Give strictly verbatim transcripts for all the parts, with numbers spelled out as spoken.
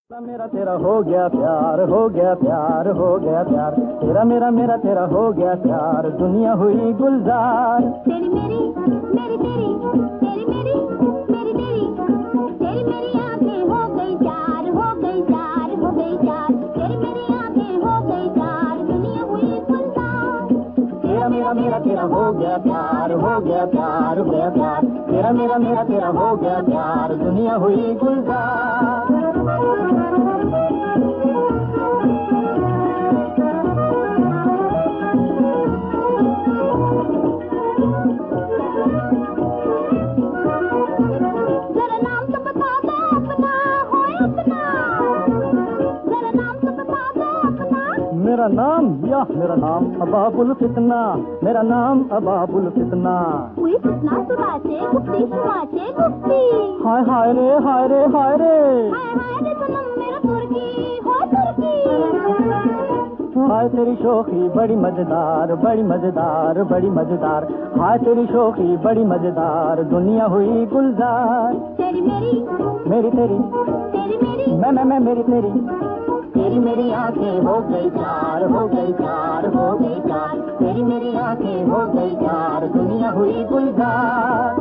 मेरा तेरा हो गया प्यार, हो गया प्यार, हो गया प्यार, तेरा मेरा मेरा तेरा हो गया प्यार, दुनिया हुई गुलजार। तेरी मेरी मेरी तेरी तेरी मेरी मेरी तेरी तेरी मेरी आंखें हो गई चार, हो गई चार, हो गई चार, तेरी मेरी आंखें हो गई चार, दुनिया हुई गुलजार। तेरा मेरा मेरा तेरा हो गया प्यार, हो गया प्यार, हो गया प्यार, तेरा मेरा मेरा तेरा हो गया प्यार, दुनिया हुई गुलजार। मेरा नाम या मेरा नाम अबाबुल फितना, मेरा नाम अबाबुल फितना। हुई फितना सुनाचे गुप्ती सुनाचे गुप्ती। हाय हाय रे हाय रे हाय रे हाय हाय रे सनम मेरा तुर्की हो तुर्की। हाय तेरी शोखी बड़ी मजेदार, बड़ी मजेदार, बड़ी मजेदार, हाय तेरी शोखी बड़ी मजेदार, दुनिया हुई गुलजार। तेरी मेरी मेरी तेरी तेरी मेरी मैं मैं मैं मेरी तेरी तेरी मेरी आंखें हो गई चार, हो गई चार, हो गई चार, तेरी मेरी आंखें हो गई चार, दुनिया हुई गुलजार।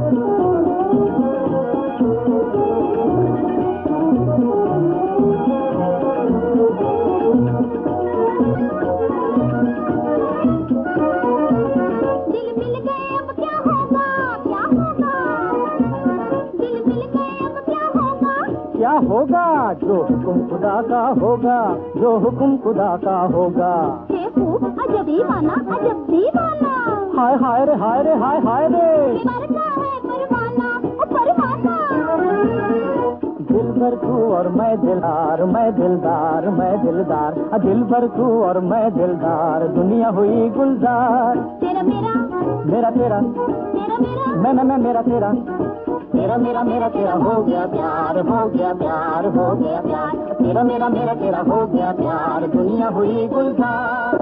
दिल मिल गए अब क्या होगा, क्या होगा, दिल मिल गए अब क्या होगा। क्या होगा जो हुक्म खुदा का होगा, जो हुक्म खुदा का होगा। हे खूब अजब दीवाना, अजब दीवाना। हाय हाय रे हाय रे हाय हाय रे मरता है परवाना ओ परवाना। दिल भर तू और मैं दिलदार, मैं दिलदार, मैं दिलदार, दिल भर तू और मैं दिलदार, दुनिया हुई गुलजार। तेरा मेरा मेरा तेरा तेरा मेरा मैं मैं मैं मेरा तेरा तेरा मेरा मेरा तेरा हो गया प्यार, हो गया प्यार, हो गया प्यार, तेरा मेरा मेरा तेरा हो गया प्यार, दुनिया हुई गुलजार।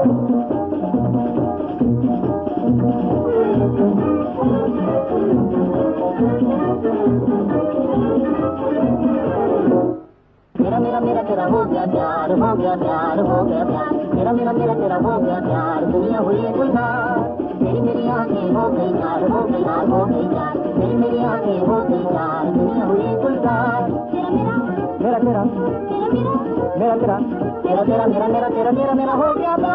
तेरा मेरा मेरा तेरा हो गया प्यार, हो गया प्यार, हो गया प्यार, तेरा मेरा मेरा तेरा हो गया प्यार, दुनिया हुई गुलजार। तेरी मेरी आंखें हो गई चार, हो गई चार, हो गई चार, तेरी मेरी आंखें हो गई चार, दुनिया हुई गुलजार। तेरा मेरा मेरा तेरा तेरा मेरा मेरा तेरा तेरा तेरा मेरा मेरा तेरा तेरा मेरा हो गया प्यार।